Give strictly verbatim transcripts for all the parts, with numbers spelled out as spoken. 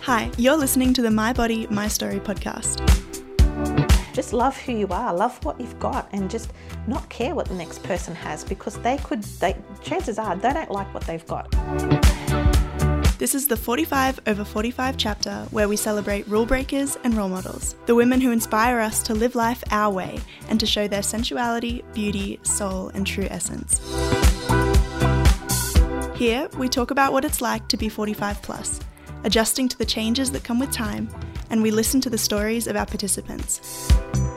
Hi, you're listening to the My Body, My Story podcast. Just love who you are, love what you've got, and just not care what the next person has, because they could, they, chances are they don't like what they've got. This is the forty-five over forty-five chapter where we celebrate rule breakers and role models, the women who inspire us to live life our way and to show their sensuality, beauty, soul, and true essence. Here, we talk about what it's like to be forty-five plus, adjusting to the changes that come with time, and we listen to the stories of our participants.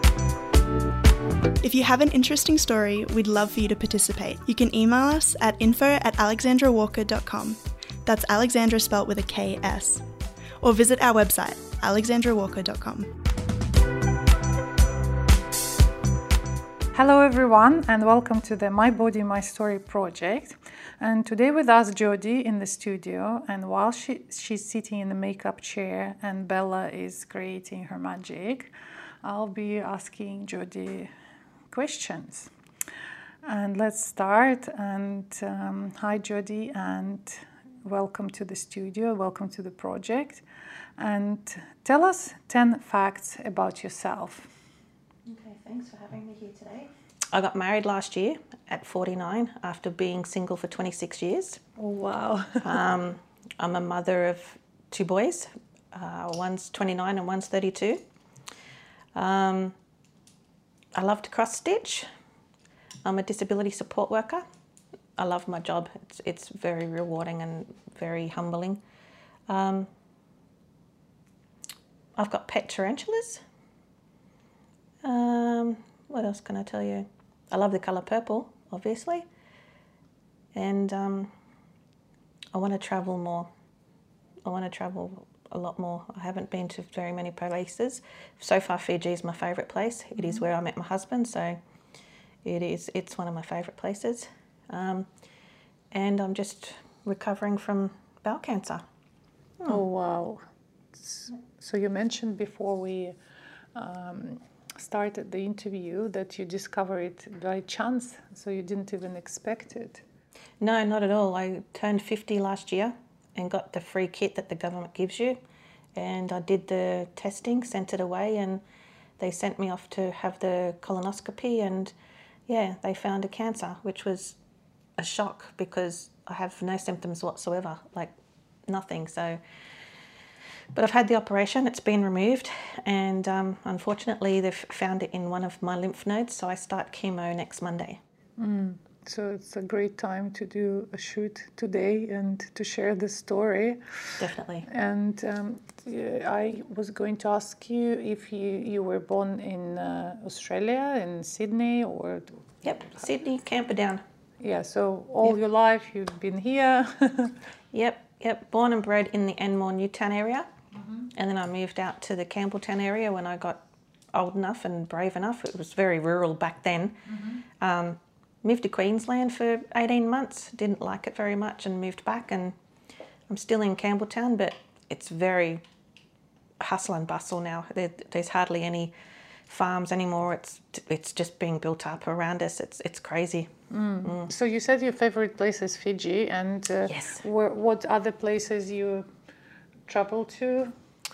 If you have an interesting story, we'd love for you to participate. You can email us at info at alexandra walker dot com. That's Alexandra spelt with a K S. Or visit our website, alexandra walker dot com. Hello everyone, and welcome to the My Body, My Story project. And today with us Jodie in the studio, and while she, she's sitting in the makeup chair and Bella is creating her magic, I'll be asking Jodie questions. And let's start. And um, hi Jodie, and welcome to the studio, welcome to the project. And tell us ten facts about yourself. Okay, thanks for having me here today. I got married last year at forty-nine after being single for twenty-six years. Oh, wow. um, I'm a mother of two boys. Uh, one's twenty-nine and one's thirty-two. Um, I love to cross stitch. I'm a disability support worker. I love my job. It's it's very rewarding and very humbling. Um, I've got pet tarantulas. Um, what else can I tell you? I love the colour purple, obviously. And um, I want to travel more. I want to travel a lot more. I haven't been to very many places. So far, Fiji is my favourite place. It is where I met my husband, so it is. It's one of my favourite places. Um, and I'm just recovering from bowel cancer. Hmm. Oh, wow. So you mentioned before we um, started the interview that you discovered it by chance, so you didn't even expect it. No, not at all. I turned fifty last year and got the free kit that the government gives you, and I did the testing, sent it away, and they sent me off to have the colonoscopy, and yeah, they found a cancer, which was a shock because I have no symptoms whatsoever, like nothing. So, but I've had the operation, it's been removed, and um, unfortunately they've found it in one of my lymph nodes, so I start chemo next Monday. Mm. So it's a great time to do a shoot today and to share the story. Definitely. And um, I was going to ask you if you, you were born in uh, Australia, in Sydney, or... Yep, Sydney, Camperdown. Yeah, so all yep. your life you've been here. Yep, yep, born and bred in the Enmore Newtown area. Mm-hmm. And then I moved out to the Campbelltown area when I got old enough and brave enough. It was very rural back then. Mm-hmm. Um, moved to Queensland for eighteen months, didn't like it very much, and moved back, and I'm still in Campbelltown, but it's very hustle and bustle now. There, there's hardly any farms anymore. It's it's just being built up around us. It's it's crazy. Mm. Mm. So you said your favorite place is Fiji, and uh, yes. where, what other places you travel to?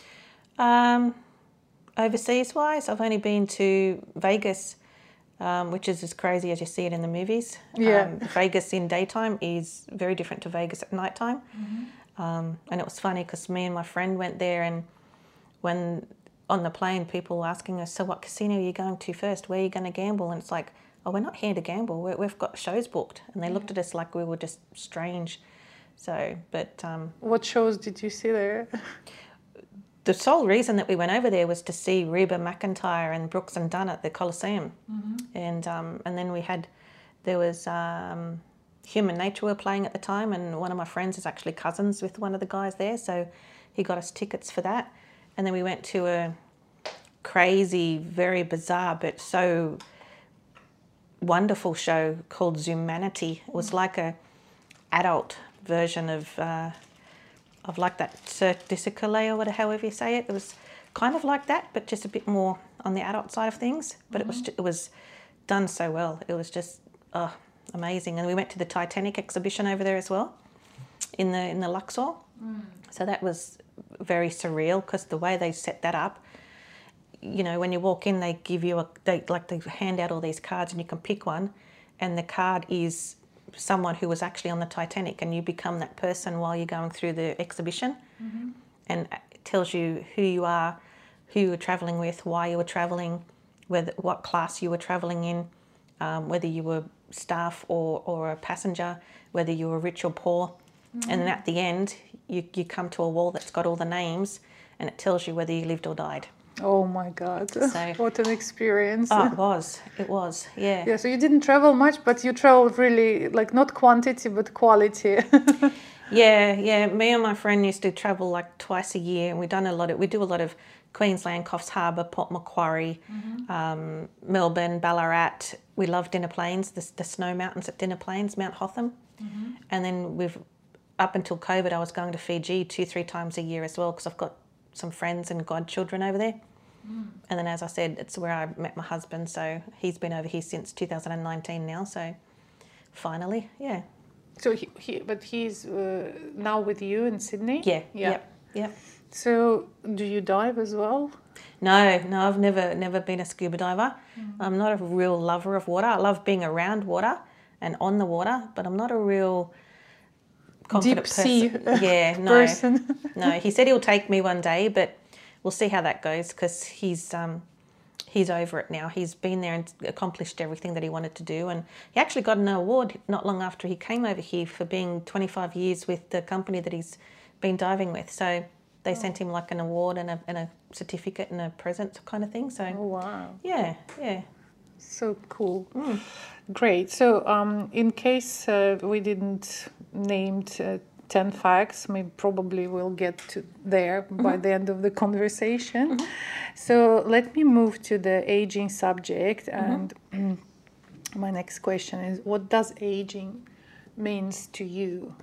Um, overseas wise, I've only been to Vegas, um, which is as crazy as you see it in the movies. Yeah. Um, Vegas in daytime is very different to Vegas at nighttime. Mm-hmm. Um, and it was funny because me and my friend went there, and when on the plane people were asking us, so what casino are you going to first? Where are you going to gamble? And it's like, oh, we're not here to gamble. We're, we've got shows booked. And they looked at us like we were just strange. So, but... Um, what shows did you see there? The sole reason that we went over there was to see Reba McEntire and Brooks and Dunn at the Coliseum. Mm-hmm. And um, and then we had, there was um, Human Nature were playing at the time, and one of my friends is actually cousins with one of the guys there, so he got us tickets for that. And then we went to a crazy, very bizarre, but so wonderful show called Zoomanity. It was like a adult version of... Uh, of like that Cirque du Soleil or whatever, however you say it. It was kind of like that, but just a bit more on the adult side of things. But mm-hmm. it was it was done so well. It was just oh, amazing. And we went to the Titanic exhibition over there as well, in the in the Luxor. Mm. So that was very surreal because the way they set that up, you know, when you walk in, they give you a, they like they hand out all these cards and you can pick one, and the card is someone who was actually on the Titanic, and you become that person while you're going through the exhibition. Mm-hmm. And it tells you who you are, who you were travelling with, why you were travelling, whether what class you were travelling in, um, whether you were staff or, or a passenger, whether you were rich or poor. Mm-hmm. And then at the end, you, you come to a wall that's got all the names, and it tells you whether you lived or died. Oh my God, so, what an experience. Oh, it was, it was, yeah. Yeah, so you didn't travel much, but you traveled really, like not quantity, but quality. yeah, yeah, me and my friend used to travel like twice a year, and we done a lot of, we do a lot of Queensland, Coffs Harbour, Port Macquarie, mm-hmm. um, Melbourne, Ballarat. We love Dinner Plains, the, the snow mountains at Dinner Plains, Mount Hotham. Mm-hmm. And then we've, up until COVID, I was going to Fiji two, three times a year as well, because I've got some friends and godchildren over there. Mm. And then, as I said, it's where I met my husband, so he's been over here since two thousand nineteen now, so finally, yeah. So, he, he but he's uh, now with you in Sydney? Yeah, yeah, yep, yep. So, do you dive as well? No, no, I've never, never been a scuba diver. Mm. I'm not a real lover of water. I love being around water and on the water, but I'm not a real confident deep sea person. Yeah, no, person. no. He said he'll take me one day, but we'll see how that goes because he's um, he's over it now. He's been there and accomplished everything that he wanted to do, and he actually got an award not long after he came over here for being twenty-five years with the company that he's been diving with. So they oh. sent him like an award and a and a certificate and a present kind of thing. So oh wow, yeah, yeah. So cool. Mm. Great. So um, in case uh, we didn't named uh, ten facts, we probably will get to there mm-hmm. by the end of the conversation. Mm-hmm. So let me move to the aging subject. And mm-hmm. my next question is, what does aging means to you?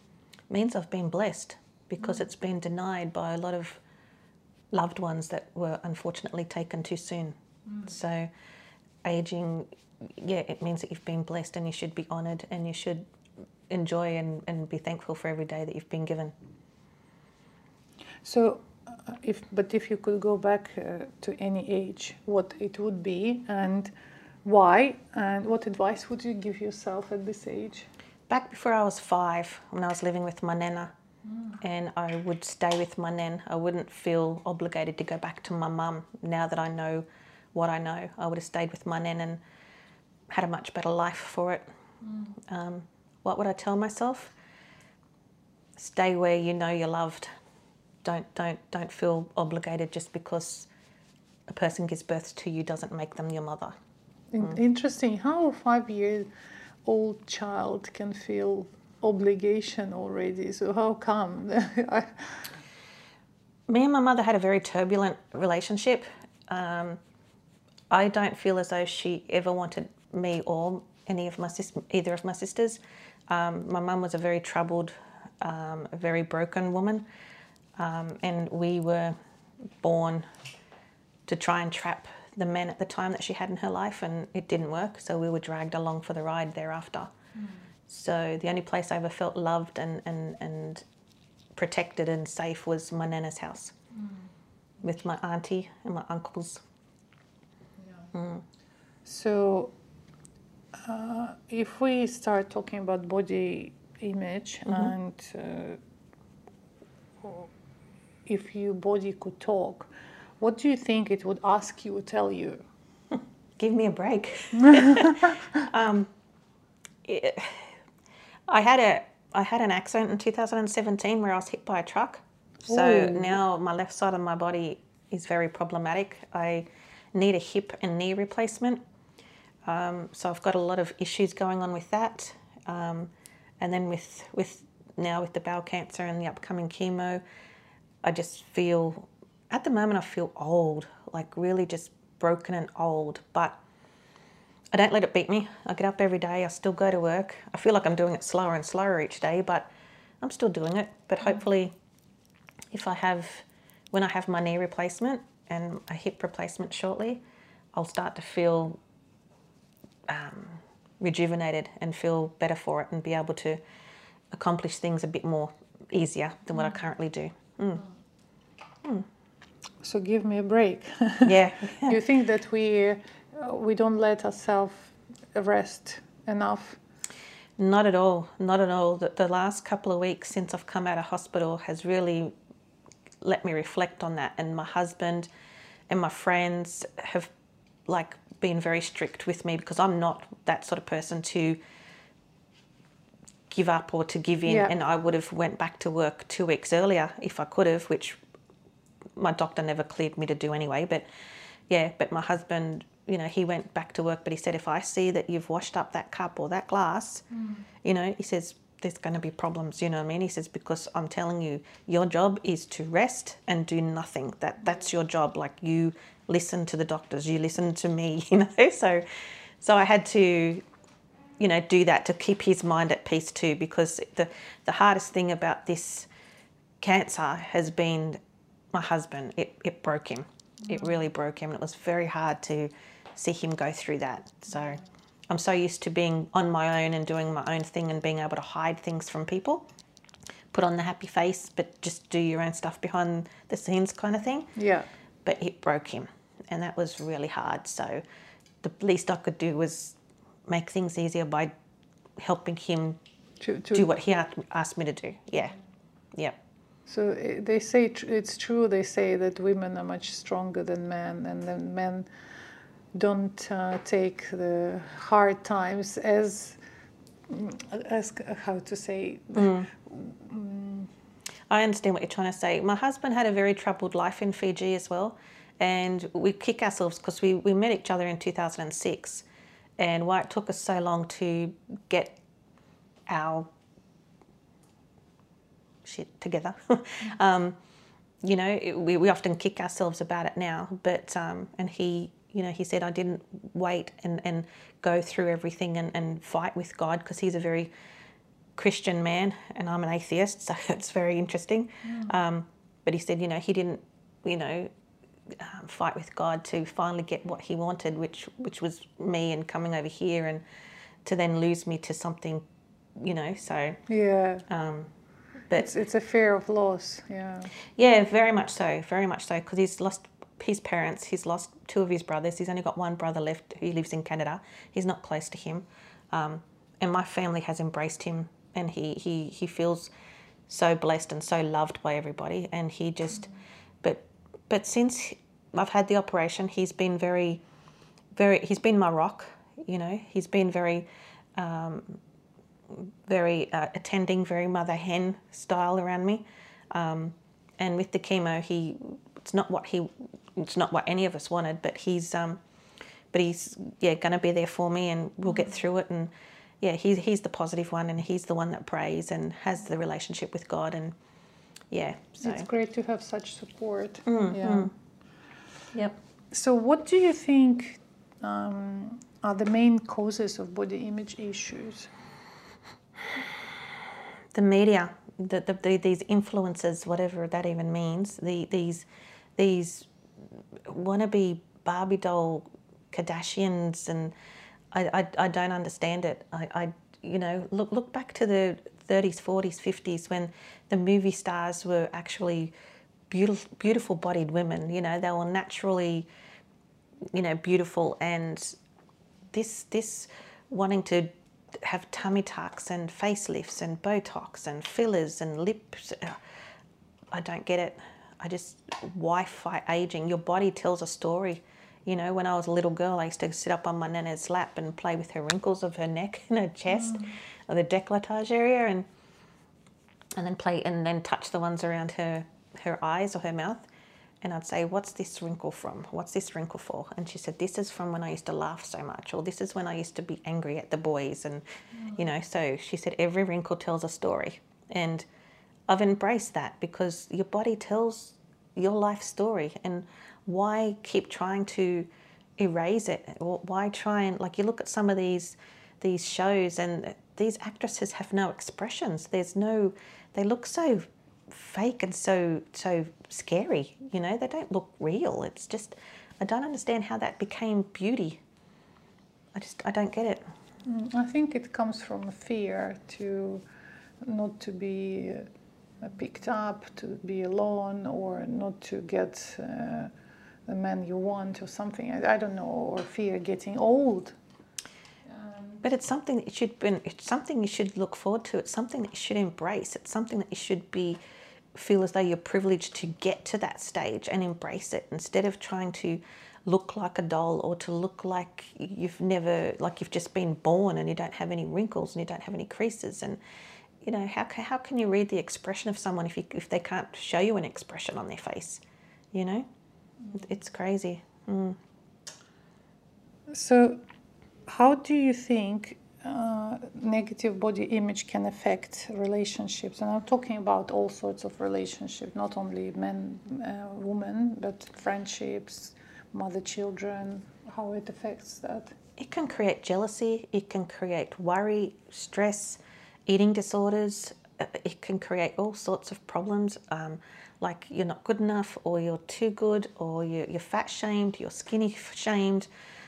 It means I've been blessed because mm-hmm. it's been denied by a lot of loved ones that were unfortunately taken too soon. Mm-hmm. So aging, yeah, it means that you've been blessed and you should be honoured and you should enjoy and, and be thankful for every day that you've been given. So, uh, if but if you could go back uh, to any age, what it would be and why, and what advice would you give yourself at this age? Back before I was five, when I was living with my nana, mm. and I would stay with my nan, I wouldn't feel obligated to go back to my mum. Now that I know what I know, I would have stayed with my nan and had a much better life for it. Mm. Um, what would I tell myself? Stay where you know you're loved. Don't don't don't feel obligated just because a person gives birth to you doesn't make them your mother. Mm. Interesting how a five-year-old child can feel obligation already. So how come? I... Me and my mother had a very turbulent relationship. Um, I don't feel as though she ever wanted me or any of my sis- either of my sisters. Um, my mum was a very troubled, um, a very broken woman, um, and we were born to try and trap the men at the time that she had in her life, and it didn't work, so we were dragged along for the ride thereafter. Mm. So the only place I ever felt loved and, and, and protected and safe was my nana's house, mm. with my auntie and my uncles. Yeah. Mm. So Uh, if we start talking about body image, mm-hmm. and uh, if your body could talk, what do you think it would ask you or tell you? Give me a break. um, it, I had a I had an accident in two thousand seventeen where I was hit by a truck. So Ooh. Now my left side of my body is very problematic. I need a hip and knee replacement. Um, so I've got a lot of issues going on with that, um, and then with with now with the bowel cancer and the upcoming chemo, I just feel, at the moment I feel old, like really just broken and old, but I don't let it beat me. I get up every day, I still go to work. I feel like I'm doing it slower and slower each day, but I'm still doing it. But hopefully if I have, when I have my knee replacement and a hip replacement shortly, I'll start to feel Um, rejuvenated and feel better for it and be able to accomplish things a bit more easier than what I currently do. Mm. Hmm. So give me a break. Yeah. You think that we uh, we don't let ourselves rest enough? Not at all. Not at all. The, the last couple of weeks since I've come out of hospital has really let me reflect on that. And my husband and my friends have like been very strict with me because I'm not that sort of person to give up or to give in. Yeah. And I would have went back to work two weeks earlier if I could have, which my doctor never cleared me to do anyway. But yeah, but my husband, you know, he went back to work, but he said, if I see that you've washed up that cup or that glass, mm. you know, he says, there's going to be problems, you know what I mean? He says, because I'm telling you, your job is to rest and do nothing. That That's your job. Like, you listen to the doctors, you listen to me, you know? So, so I had to, you know, do that to keep his mind at peace too, because the, the hardest thing about this cancer has been my husband. It, it broke him. Mm. It really broke him. It was very hard to see him go through that. So I'm so used to being on my own and doing my own thing and being able to hide things from people, put on the happy face, but just do your own stuff behind the scenes kind of thing. Yeah. But it broke him, and that was really hard. So the least I could do was make things easier by helping him to, to do what he asked me to do. Yeah, yeah. So they say it's true. They say that women are much stronger than men, and then men don't uh, take the hard times as, as how to say. Mm. Mm. I understand what you're trying to say. My husband had a very troubled life in Fiji as well, and we kick ourselves because we, we met each other in two thousand six, and why it took us so long to get our shit together. um, you know, it, we, we often kick ourselves about it now, but um, and he, you know, he said I didn't wait and, and go through everything and, and fight with God, because he's a very Christian man and I'm an atheist, so it's very interesting. Mm. Um, but he said, you know, he didn't, you know, um, fight with God to finally get what he wanted, which which was me and coming over here, and to then lose me to something, you know, so... Yeah. Um, But it's, it's a fear of loss, yeah. Yeah, very much so, very much so, because he's lost his parents, he's lost two of his brothers, he's only got one brother left who lives in Canada. He's not close to him. Um, and my family has embraced him, and he, he, he feels so blessed and so loved by everybody. And he just, mm. but but since I've had the operation, he's been very, very, he's been my rock, you know, he's been very... Um, very uh, attending, very mother hen style around me, um, and with the chemo, he it's not what he it's not what any of us wanted, but he's um, but he's yeah going to be there for me, and we'll get through it. And yeah, he's he's the positive one, and he's the one that prays and has the relationship with God, and yeah, so it's great to have such support. Mm, yeah. Mm. Yep. So, what do you think um, are the main causes of body image issues? The media, the, the, the, these influencers, whatever that even means, the, these these wannabe Barbie doll Kardashians, and I, I, I don't understand it. I, I you know look look back to the thirties, forties, fifties, when the movie stars were actually beautiful beautiful bodied women. You know, they were naturally, you know, beautiful, and this this wanting to have tummy tucks and facelifts and Botox and fillers and lips. I don't get it. I just, why fight aging? Your body tells a story. You know, when I was a little girl, I used to sit up on my nana's lap and play with her wrinkles of her neck and her chest, mm. or the décolletage area, and and then play and then touch the ones around her her eyes or her mouth. And I'd say, what's this wrinkle from? What's this wrinkle for? And she said, this is from when I used to laugh so much, or this is when I used to be angry at the boys. And, mm. you know, so she said, every wrinkle tells a story. And I've embraced that, because your body tells your life story. And why keep trying to erase it? Or why try and, like, you look at some of these these shows, and these actresses have no expressions. There's no, they look so fake and so so scary, you know, they don't look real. It's just, I don't understand how that became beauty. I just, I don't get it. I think it comes from fear to not to be picked up, to be alone, or not to get uh, the man you want or something. I, I don't know, or fear getting old. But it's something that you should be, it's something you should look forward to. It's something that you should embrace. It's something that you should be feel as though you're privileged to get to that stage and embrace it, instead of trying to look like a doll or to look like you've never, like you've just been born and you don't have any wrinkles and you don't have any creases. And you know, how how can you read the expression of someone if you if they can't show you an expression on their face? You know, it's crazy. Mm. So, how do you think uh, negative body image can affect relationships? And I'm talking about all sorts of relationships, not only men, uh, women, but friendships, mother-children, how it affects that. It can create jealousy, it can create worry, stress, eating disorders. It can create all sorts of problems, um, like you're not good enough, or you're too good, or you're, you're fat shamed, you're skinny shamed.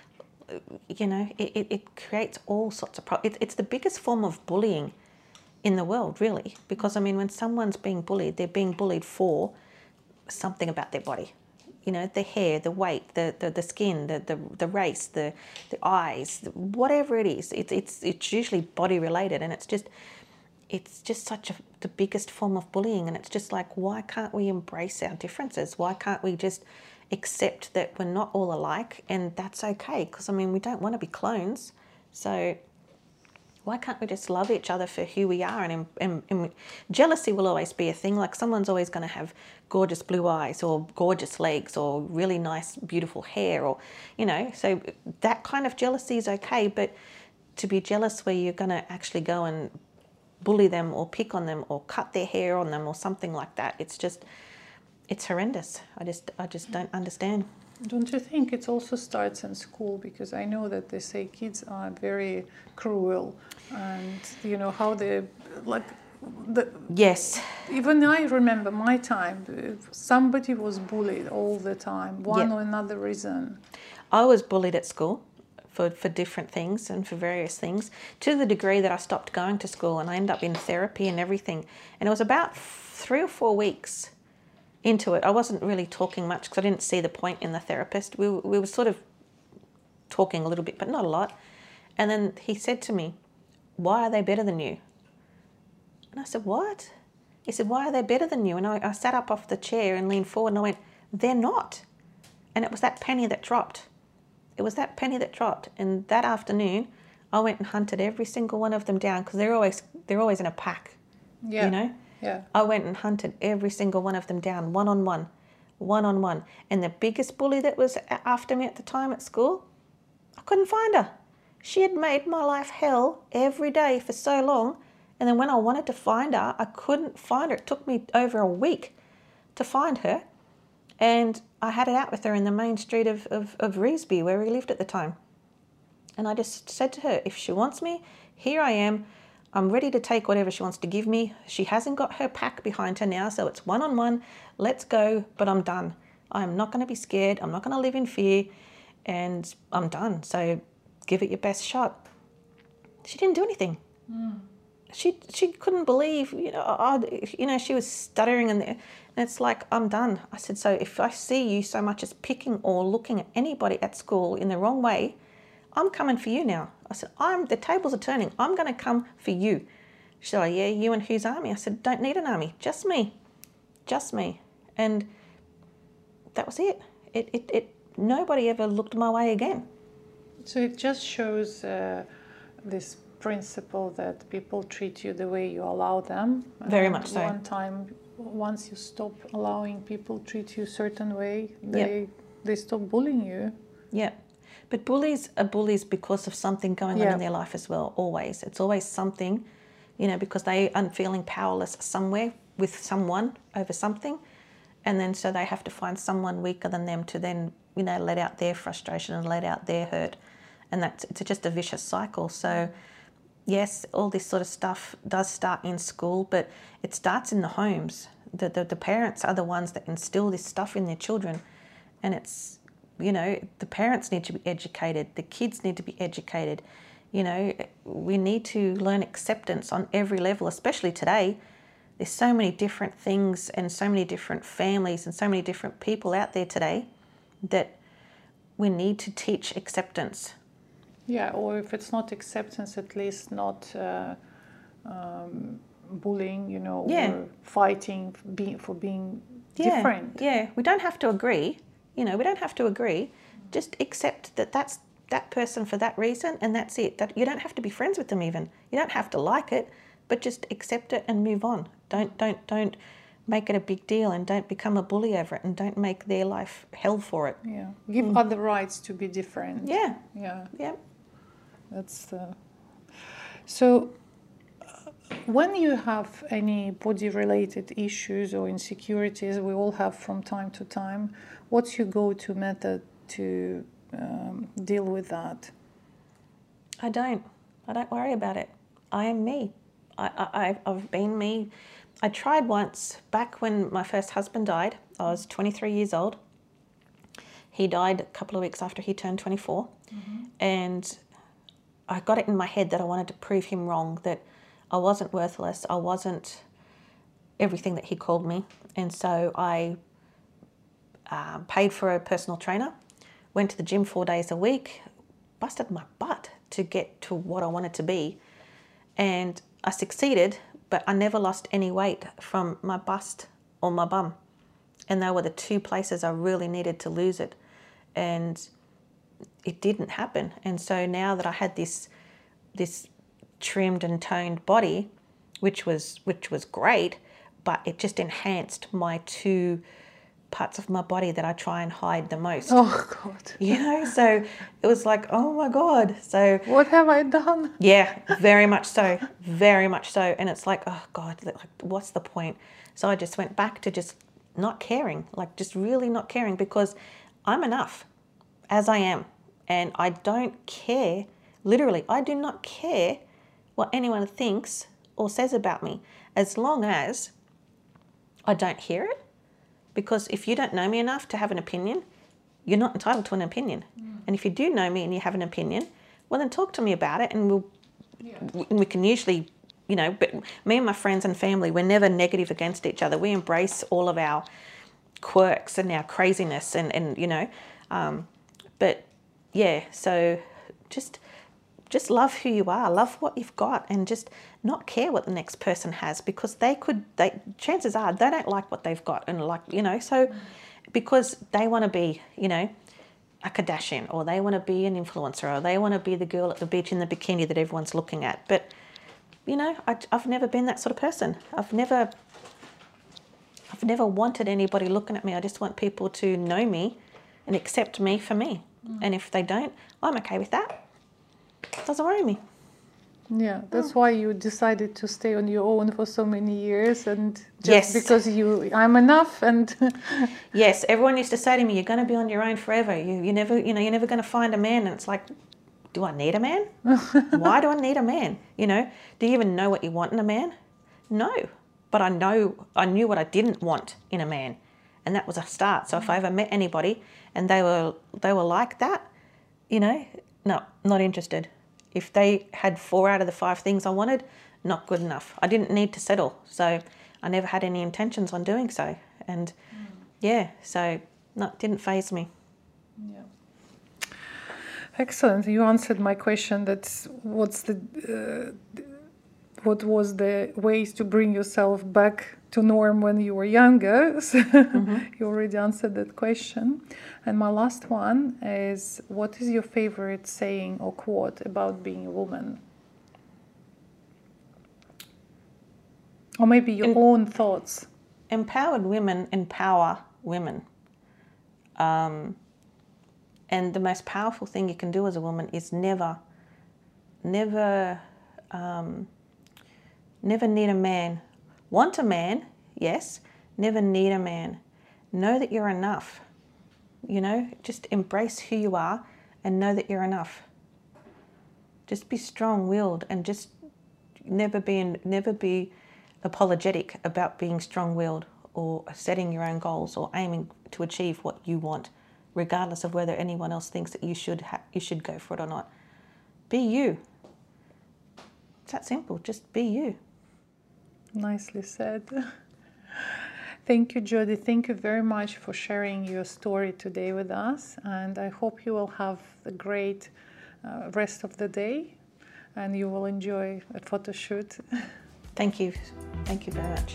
You know, it, it, it creates all sorts of problems. It, it's the biggest form of bullying in the world, really, because I mean, when someone's being bullied, they're being bullied for something about their body. You know, the hair, the weight, the, the, the skin, the, the, the race, the, the eyes, whatever it is. It, it's, it's usually body related, and it's just, it's just such a, the biggest form of bullying. And it's just like, why can't we embrace our differences? Why can't we just accept that we're not all alike, and that's okay? Because I mean, we don't want to be clones. So why can't we just love each other for who we are? And, and, and jealousy will always be a thing. Like, someone's always going to have gorgeous blue eyes or gorgeous legs or really nice, beautiful hair, or, you know, so that kind of jealousy is okay. But to be jealous where you're going to actually go and bully them or pick on them or cut their hair on them or something like that, it's just, it's horrendous. I just, I just don't understand. Don't you think it also starts in school? Because I know that they say kids are very cruel, and you know how they like the. Yes. Even I remember my time. Somebody was bullied all the time, one Yep. or another reason. I was bullied at school for, for different things and for various things, to the degree that I stopped going to school and I ended up in therapy and everything. And it was about three or four weeks into it. I wasn't really talking much because I didn't see the point in the therapist. We, we were sort of talking a little bit, but not a lot. And then he said to me, "Why are they better than you?" And I said, "What?" He said, "Why are they better than you?" And I, I sat up off the chair and leaned forward and I went, "They're not." And it was that penny that dropped. It was that penny that dropped. And that afternoon, I went and hunted every single one of them down, because they're always they're always in a pack. Yeah. You know? Yeah. I went and hunted every single one of them down, one on one, one on one. And the biggest bully that was after me at the time at school, I couldn't find her. She had made my life hell every day for so long. And then when I wanted to find her, I couldn't find her. It took me over a week to find her. And I had it out with her in the main street of, of, of Revesby, where we lived at the time. And I just said to her, if she wants me, here I am. I'm ready to take whatever she wants to give me. She hasn't got her pack behind her now, so it's one-on-one. Let's go, but I'm done. I'm not going to be scared. I'm not going to live in fear, and I'm done. So give it your best shot. She didn't do anything. Mm. She she couldn't believe, you know, I, you know, she was stuttering, and, and it's like, I'm done. I said, so if I see you so much as picking or looking at anybody at school in the wrong way, I'm coming for you now. I said, I'm, the tables are turning. I'm going to come for you. She said, oh, yeah, you and whose army? I said, don't need an army, just me, just me. And that was it. It, it, it nobody ever looked my way again. So it just shows uh, this principle that people treat you the way you allow them. Very and much so. One time, once you stop allowing people treat you a certain way, they Yep. they stop bullying you. Yeah. But bullies are bullies because of something going on Yeah. in their life as well, always. It's always something, you know, because they are feeling powerless somewhere with someone over something. And then so they have to find someone weaker than them to then, you know, let out their frustration and let out their hurt. And that's, it's just a vicious cycle. So yes, all this sort of stuff does start in school, but it starts in the homes. The, the, the parents are the ones that instill this stuff in their children. And it's, you know, the parents need to be educated. The kids need to be educated. You know, we need to learn acceptance on every level, especially today. there's so many different things and so many different families and so many different people out there today that we need to teach acceptance. Yeah, or if it's not acceptance, at least not uh, um, bullying, you know, Yeah. or fighting for being, for being Yeah, different. yeah, we don't have to agree. You know, we don't have to agree. Just accept that that's that person for that reason, and that's it. That you don't have to be friends with them even. You don't have to like it, but just accept it and move on. Don't don't don't make it a big deal, and don't become a bully over it, and don't make their life hell for it. Yeah, give mm. other rights to be different. Yeah, yeah, yeah. That's uh... so. When you have any body-related issues or insecurities, we all have from time to time, what's your go-to method to um, deal with that? I don't. I don't worry about it. I am me. I, I, I've been me. I tried once, back when my first husband died. I was twenty-three years old. He died a couple of weeks after he turned twenty-four. Mm-hmm. And I got it in my head that I wanted to prove him wrong, that I wasn't worthless, I wasn't everything that he called me. And so I uh, paid for a personal trainer, went to the gym four days a week, busted my butt to get to what I wanted to be. And I succeeded, but I never lost any weight from my bust or my bum. And they were the two places I really needed to lose it. And it didn't happen. And so now that I had this, this trimmed and toned body, which was which was great, but it just enhanced my two parts of my body that I try and hide the most. Oh God. You know, so it was like, oh my God. So what have I done? Yeah, very much so. Very much so. And it's like, oh God, like, what's the point? So I just went back to just not caring, like just really not caring, because I'm enough as I am. And I don't care, literally, I do not care what anyone thinks or says about me, as long as I don't hear it. Because if you don't know me enough to have an opinion, you're not entitled to an opinion. Mm. And if you do know me and you have an opinion, well then talk to me about it, and we'll yeah. we can usually, you know, but me and my friends and family, we're never negative against each other. We embrace all of our quirks and our craziness and, and you know, um, but yeah, so just just love who you are, love what you've got, and just not care what the next person has, because they could, they chances are they don't like what they've got, and like, you know, so mm. because they want to be, you know, a Kardashian, or they want to be an influencer, or they want to be the girl at the beach in the bikini that everyone's looking at. But, you know, I, I've never been that sort of person. I've never, I've never wanted anybody looking at me. I just want people to know me and accept me for me. Mm. And if they don't, I'm okay with that. It doesn't worry me. Yeah, that's mm. why you decided to stay on your own for so many years, and just yes. because you, I'm enough, and yes, everyone used to say to me, "You're going to be on your own forever. You, you never, you know, you're never going to find a man." And it's like, do I need a man? Why do I need a man? You know, do you even know what you want in a man? No, but I know, I knew what I didn't want in a man, and that was a start. So mm. if I ever met anybody and they were, they were like that, you know, no, not interested. If they had four out of the five things I wanted, not good enough. I didn't need to settle, so I never had any intentions on doing so. And mm. yeah, so no, it didn't faze me. Yeah. Excellent. You answered my question. That's what's the uh, what was the ways to bring yourself back to norm when you were younger. So mm-hmm. You already answered that question. And my last one is, what is your favorite saying or quote about being a woman? Or maybe your em- own thoughts. Empowered women empower women. Um, and the most powerful thing you can do as a woman is never, never, um, never need a man. Want a man, yes. Never need a man. Know that you're enough. You know, just embrace who you are and know that you're enough. Just be strong-willed, and just never be never be apologetic about being strong-willed or setting your own goals or aiming to achieve what you want, regardless of whether anyone else thinks that you should ha- you should go for it or not. Be you. It's that simple. Just be you. Nicely said. Thank you, Jody. Thank you very much for sharing your story today with us. And I hope you will have a great uh, rest of the day and you will enjoy a photo shoot. Thank you. Thank you very much.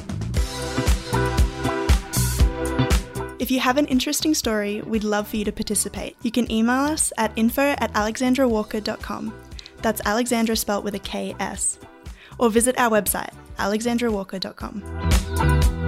If you have an interesting story, we'd love for you to participate. You can email us at info at alexandra walker dot com. That's Alexandra spelt with a K S. Or visit our website, alexandra walker dot com.